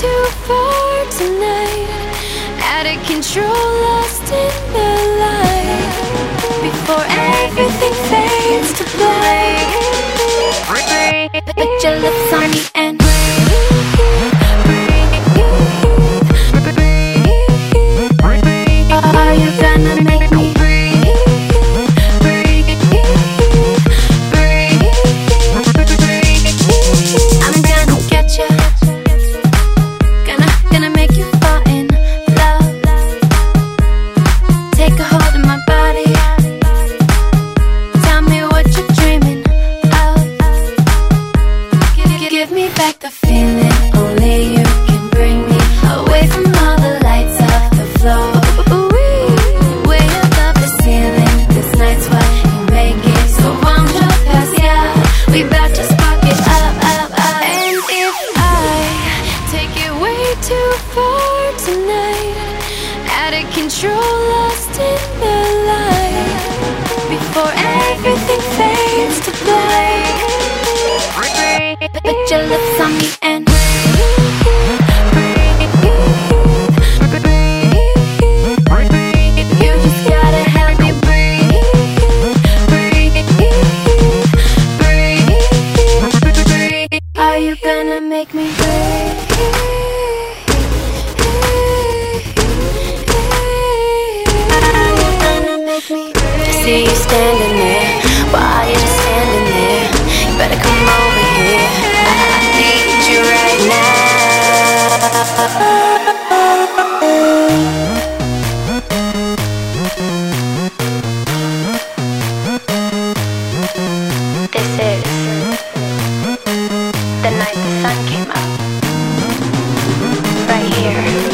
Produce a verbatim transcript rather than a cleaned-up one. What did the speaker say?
too far tonight. Out of control, lost in the light. Before everything fades to black, put your lips on me and are you gonna make me breathe? Breathe, breathe. I'm gonna get you. Gonna, gonna make you fall in love. Take a hold of my body. Tell me what you're dreaming of. Give, give me back the feeling only you can bring me away from all the lights off the floor. Too far tonight, out of control, lost in the light. Before everything fades to black, put your lips on me and you just gotta help me breathe. Breathe, breathe. Are you gonna make me breathe? See you standing there, while you're just standing there. You better come over here, I need you right now. This is the night the sun came up, right here.